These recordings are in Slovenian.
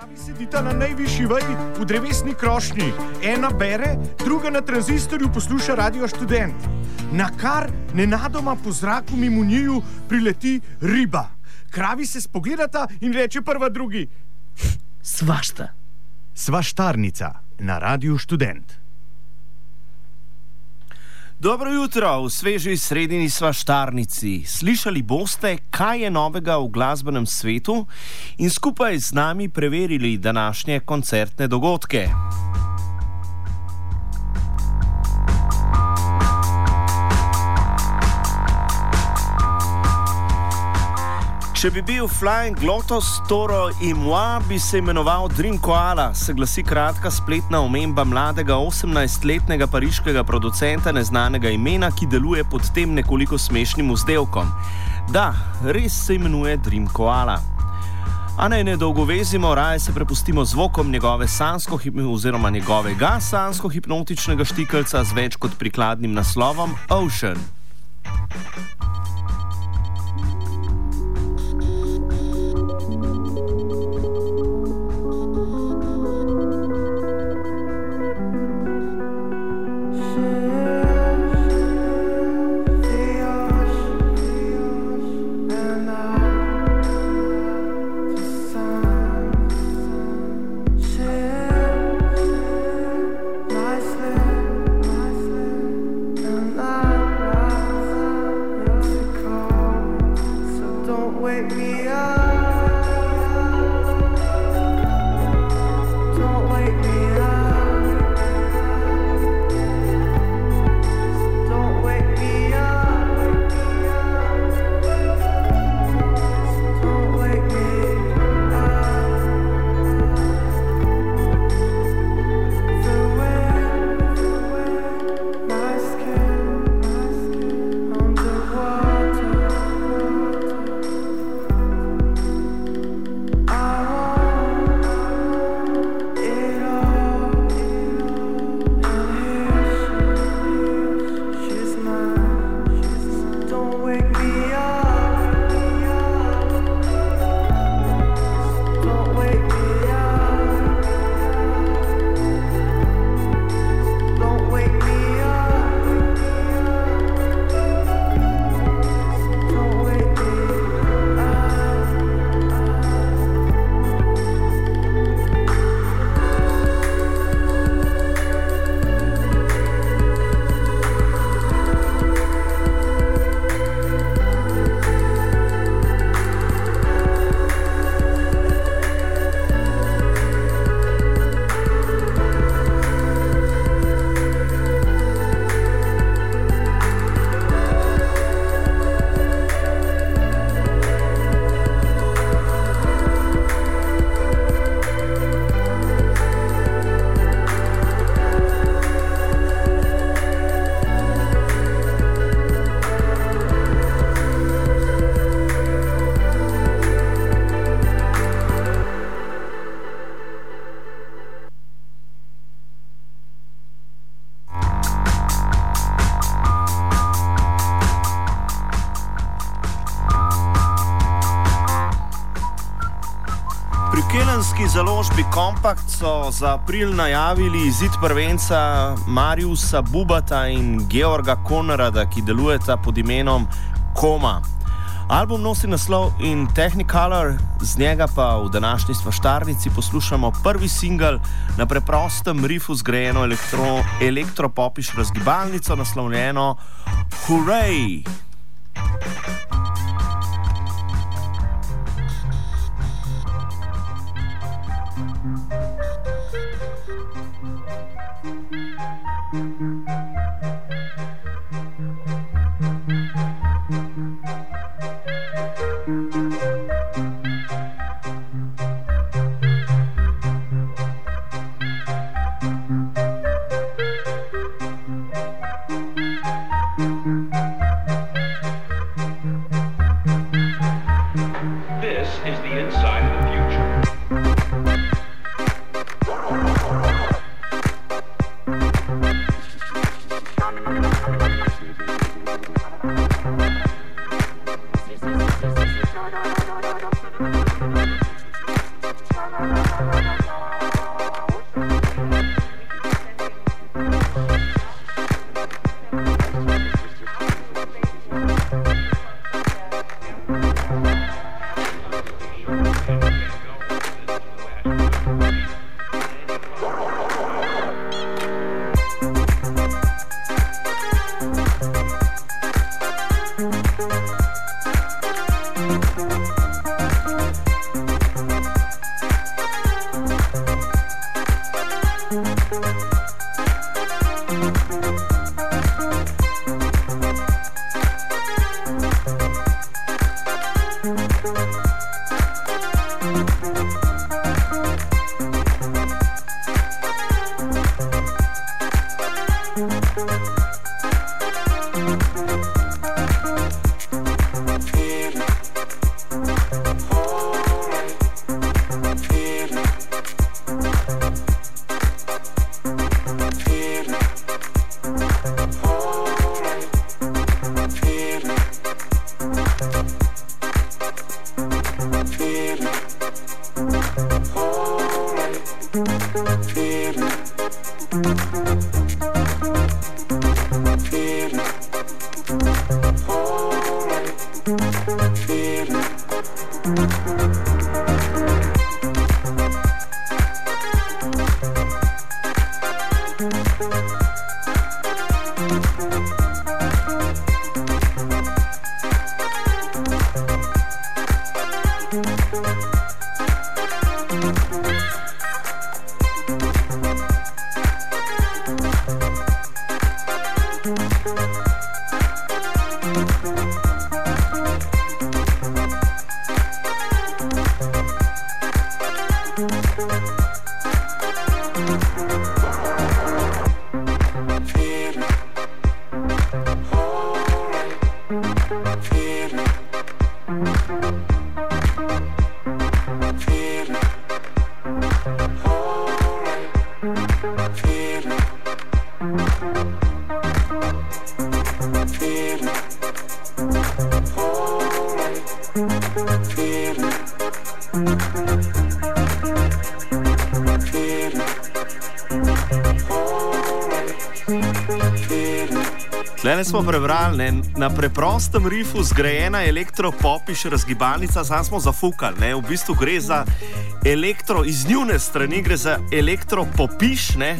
Kravi sedita na najvišji veji v drevesni krošnji. Ena bere, druga na tranzistorju posluša Radio Študent. Nakar nenadoma po zraku mimo njiju prileti riba. Kravi se spogledata in reče prva drugi: Svašta. Svaštarnica na Radiu Študent. Dobro jutro, v sveži sredini svaštarnici. Slišali boste, kaj je novega v glasbenem svetu in skupaj z nami preverili današnje koncertne dogodke. Če bi bil Flying Lotus, Toro in Moi, bi se imenoval Dream Koala, se glasi kratka spletna omemba mladega 18-letnega pariškega producenta neznanega imena, ki deluje pod tem nekoliko smešnim vzdevkom. Da, res se imenuje Dream Koala. A naj ne dolgovezimo, raje se prepustimo zvokom njegovega sansko-hipnotičnega štikelca z več kot prikladnim naslovom Ocean. Založbi Kompakt so za april najavili izid prvenca Mariusa Bubata in Georga Konrada, ki delujeta pod imenom Koma. Album nosi naslov In Technicolor, z njega pa v današnji svaštarnici poslušamo prvi singel na preprostem rifu zgrajeno elektropopiš razgibalnico naslovljeno Hooray! This is the inside of the future. Tlele smo prebrali, ne, na preprostem rifu zgrajena elektropopiš razgibalnica, sam smo zafukali. Ne, v bistvu gre za elektro, iz njune strani gre za elektropopiš, ne,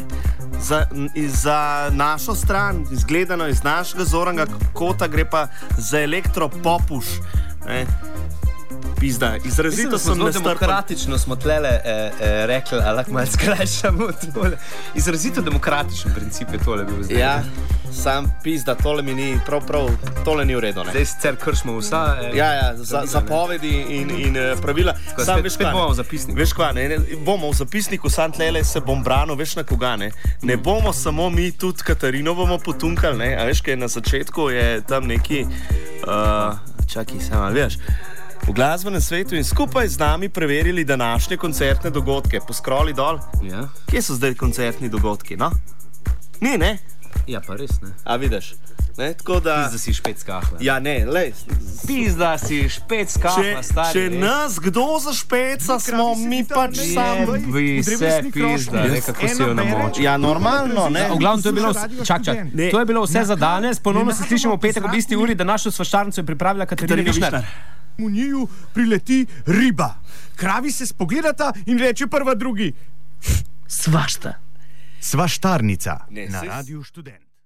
za našo stran, izgledano iz našega zornega kota, gre pa za elektropopuš. Ne. Pizda, izrazito sem nestrpen. Demokratično smo tlele rekli, ali lahko malo skrajšamo tole. Izrazito demokratičen princip je tole bil zdaj. Ja, sam pizda, tole mi ni, prav, tole ni v redu. Zdaj sicer kršimo vsa... zapovedi in pravila. Sam, veš, kaj bomo v zapisniku. Veš kva, ne, bomo v zapisniku, sam tlele se bom branil, veš na koga, ne. Ne bomo samo mi, tudi Katarino bomo potunkali, ne. A veš, kaj na začetku je tam neki... čakaj, sam, ali veš... V glasbenem svetu in skupaj z nami preverili današnje koncertne dogodke. Poskroli dol. Ja. Kje so zdaj koncertni dogodki, no? Ni, ne? Ja, pa res, ne. A vidiš? Ne, tako da... Pizda si špec kahla. Ja, ne, lej. Pizda si špec kahla, stari. Če nas kdo zašpeca, smo mi pač sam... Vse pizda, nekako si jo namočil. Ja, normalno, ne? V glavnem, to je bilo... Čak. To je bilo vse za danes. Ponovno se slišimo v petek ob isti uri, da našo svaščarnico je pripravila Katarina Višnar. V njiju prileti riba. Kravi se spogledata in reče prva drugi. Svašta. Svaštarnica na Radiu Študent.